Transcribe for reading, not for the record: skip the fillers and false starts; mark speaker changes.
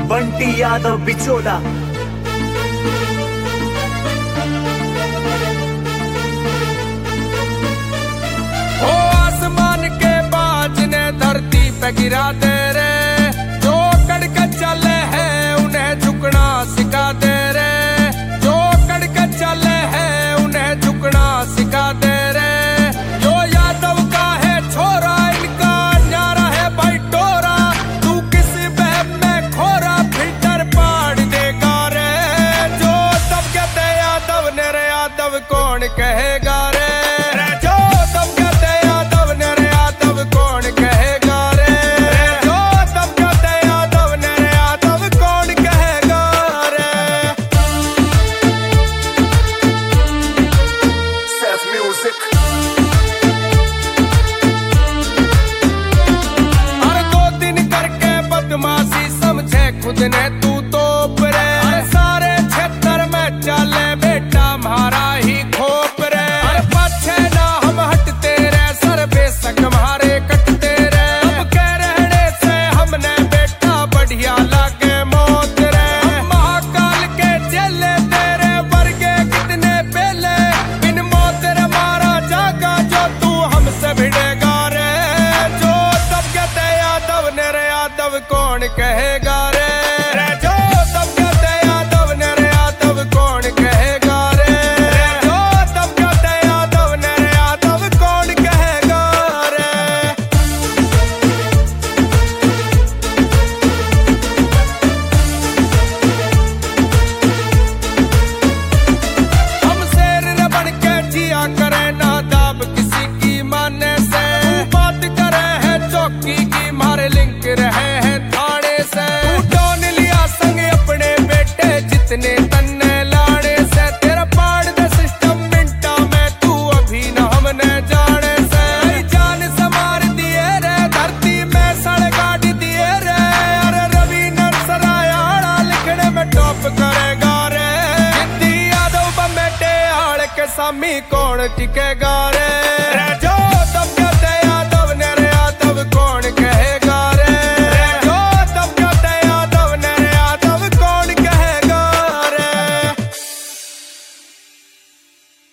Speaker 1: बंटी यादव बिचोला।
Speaker 2: ओ आसमान के बाज ने धरती पे गिरा दे रे, जो कड़क चले हैं उन्हें झुकना सिखा दे रे, जो कड़क चले हैं उन्हें झुकना सिखा दे रे। जो यादव का है छोरा इनका न्यारा है भाई टोरा, तू किसी बहम में खोरा फिल्टर पाड़ देगा रे। जो तब कहते यादव ने रे यादव कौन कहेगा रे, जो तब कहते यादव ने रे यादव कौन कहेगा रे, जो तब कहते यादव ने रे यादव कौन कहेगा रे।
Speaker 1: Self music।
Speaker 2: हर 2 दिन करके बदमाशी समझे खुद ने तू तोप रे, सारे क्षेत्र में चले बेटा हमारा ही खोप रे। हर पाछे ना हम हटते रे, सर बेशक हमारे कटते रे। अब कह रहने से हमने बेटा बढ़िया लागे मौत रे। हम महाकाल के चेले तेरे वर्गे कितने पेले, बिन मौत रे मारा जागा जो तू हमसे भिड़ेगा रे। जो तब कहते यादव ने रे यादव कौन कहेगा रे, जो तब कहते यादव ने रे यादव कौन कहेगा रे, जो तब कहते यादव ने रे यादव कौन कहेगा रे। हम शेर न बन के जिया करे ना दाब किसी की माने से, तू बात करे है चौकी की मारे लिंक रहे हैं थाने से। तू डोन लिया संग अपने बेटे जितने तन्ने लाने से, तेरा पाड़ दे सिस्टम मिनटा में तू अभी न हमने जाने से। कई जान समार दिए रे धरती में सड़ गाड़ दिए रे, अरे रवि नरसरायाड़ा लिखने में टॉप करेगा रे। जिद्दी यादव बमेटे हाड़ के सामी कौन टिकेगा रे।